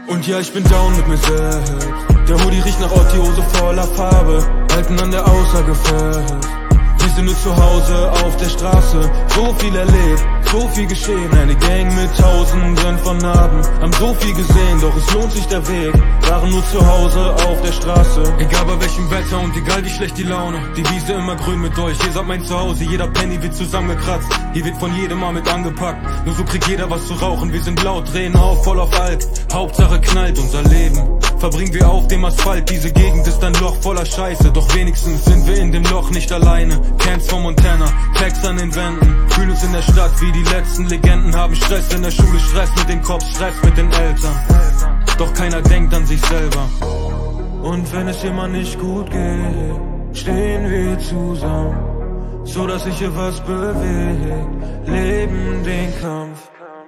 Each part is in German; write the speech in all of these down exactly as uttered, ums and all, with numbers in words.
Und ja, ich bin down mit mir selbst. Der Hoodie riecht nach Ort, die Hose voller Farbe, halten an der Aussage fest. Wir sind nur zu Hause auf der Straße, so viel erlebt, so viel geschehen. Eine Gang mit Tausenden von Narben, haben so viel gesehen, doch es lohnt sich der Weg. Waren nur zu Hause auf der Straße. Egal bei welchem Wetter und egal wie schlecht die Laune, die Wiese immer grün mit euch. Ihr seid mein Zuhause, jeder Penny wird zusammengekratzt. Hier wird von jedem mal mit angepackt, nur so kriegt jeder was zu rauchen. Wir sind laut, drehen auf, voll auf Alk, Hauptsache knallt unser Leben. Verbringen wir auf dem Asphalt, diese Gegend ist ein Loch voller Scheiße. Doch wenigstens sind wir in dem Loch nicht alleine. Cans von Montana, Tags an den Wänden, fühlen uns in der Stadt wie die letzten Legenden. Haben Stress in der Schule, Stress mit den Cops, Stress mit den Eltern. Doch keiner denkt an sich selber. Und wenn es jemand nicht gut geht, stehen wir zusammen, so dass sich hier was bewegt, leben den Kampf.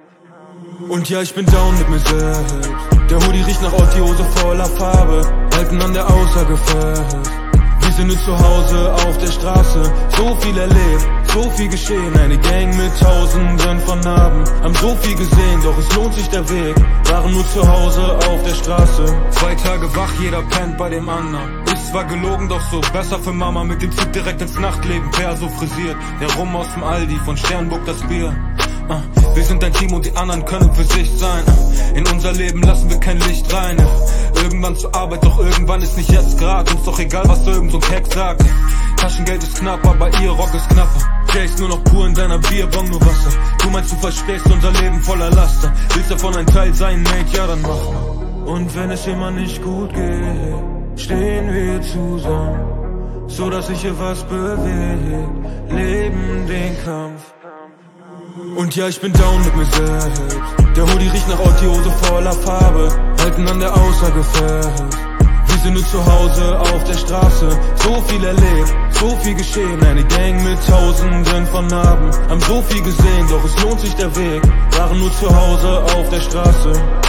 Und ja, ich bin down mit mir selbst. Der Hoodie riecht nach Ort, die Hose voller Farbe, halten an der Aussage fest. Wir sind nur zu Hause auf der Straße, so viel erlebt, so viel geschehen. Eine Gang mit Tausenden von Narben, haben so viel gesehen, doch es lohnt sich der Weg. Waren nur zu Hause auf der Straße. Zwei Tage wach, jeder pennt bei dem anderen. Ist zwar gelogen, doch so besser für Mama. Mit dem Zug direkt ins Nachtleben, Perso frisiert. Der Rum aus dem Aldi, von Sternburg das Bier. Wir sind ein Team und die anderen können für sich sein. In unser Leben lassen wir kein Licht rein. Irgendwann zur Arbeit, doch irgendwann ist nicht jetzt grad. Uns doch egal, was da irgend so ein Keck sagt. Taschengeld ist knapp, aber ihr Rock ist knapper. Jay ist nur noch pur in deiner Bierbong, nur Wasser. Du meinst, du verstehst unser Leben voller Laster. Willst davon ein Teil sein, Mate, ja dann mach. Und wenn es jemand nicht gut geht, stehen wir zusammen, so dass sich hier was bewegt, leben den Kampf. Und ja, ich bin down mit mir selbst. Der Hoodie riecht nach Ort, die Hose voller Farbe, halten an der Aussage fest. Wir sind nur zu Hause auf der Straße, so viel erlebt, so viel geschehen. Eine Gang mit Tausenden von Narben, haben so viel gesehen, doch es lohnt sich der Weg. Waren nur zu Hause auf der Straße.